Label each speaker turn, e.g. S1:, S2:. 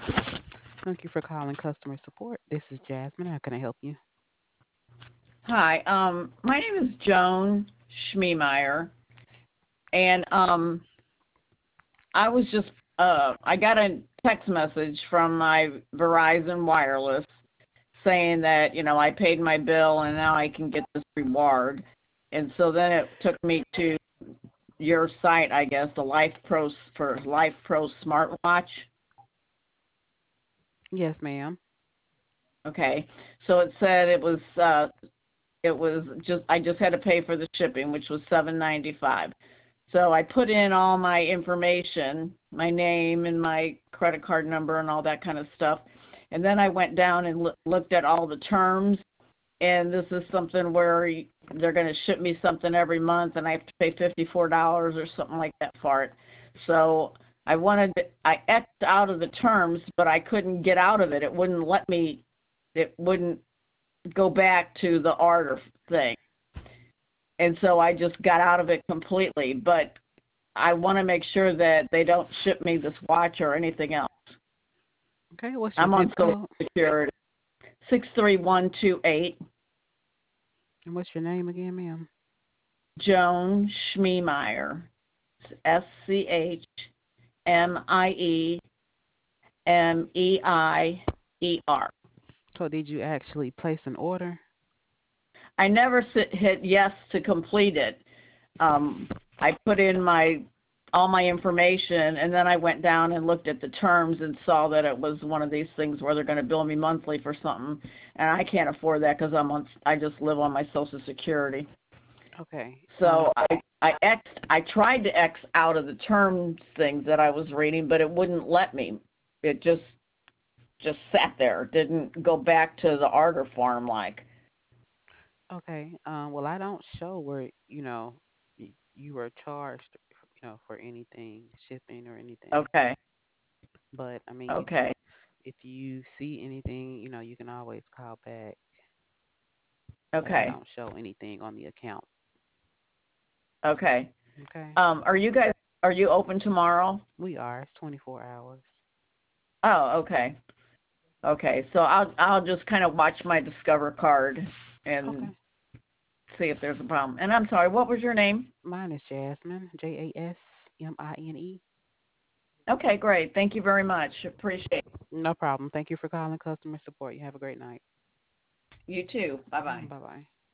S1: Thank you for calling customer support. This is Jasmine. How can I help you?
S2: Hi, my name is Joan Schmemeyer, and I was just I got a text message from my Verizon Wireless saying that I paid my bill and now I can get this reward, and so then it took me to your site, I guess, the Life Pro for Life Pro smartwatch.
S1: Yes, ma'am.
S2: Okay, so it said it was just I just had to pay for the shipping, which was $7.95. So I put in all my information, my name and my credit card number and all that kind of stuff. And then I went down and looked at all the terms. And this is something where they're going to ship me something every month, and I have to pay $54 or something like that for it. So I X'd out of the terms, but I couldn't get out of it. It wouldn't let me. It wouldn't go back to the order thing. And so I just got out of it completely. But I want to make sure that they don't ship me this watch or anything else.
S1: Okay, what's your
S2: I'm
S1: zip
S2: on Social
S1: code?
S2: Security. 63128.
S1: And what's your name again, ma'am?
S2: Joan Schmemeyer. Schmiemer.
S1: So did you actually place an order?
S2: I never hit yes to complete it. I put in all my information, and then I went down and looked at the terms and saw that it was one of these things where they're going to bill me monthly for something, and I can't afford that because I just live on my Social Security.
S1: Okay.
S2: So I tried to X out of the terms things that I was reading, but it wouldn't let me. It just sat there, didn't go back to the order form like.
S1: Okay. Well, I don't show where, you were charged, for anything, shipping or anything.
S2: Okay,
S1: But I mean,
S2: okay,
S1: if you see anything, you can always call back. But I
S2: okay,
S1: don't show anything on the account.
S2: okay.
S1: Okay.
S2: Are you open tomorrow?
S1: We are. It's 24 hours.
S2: Oh, okay. Okay, so I'll just kind of watch my Discover card and
S1: Okay.
S2: see if there's a problem. And I'm sorry, what was your name?
S1: Mine is Jasmine, Jasmine.
S2: Okay, great. Thank you very much. Appreciate it.
S1: No problem. Thank you for calling customer support. You have a great night.
S2: You too. Bye bye.
S1: Bye bye.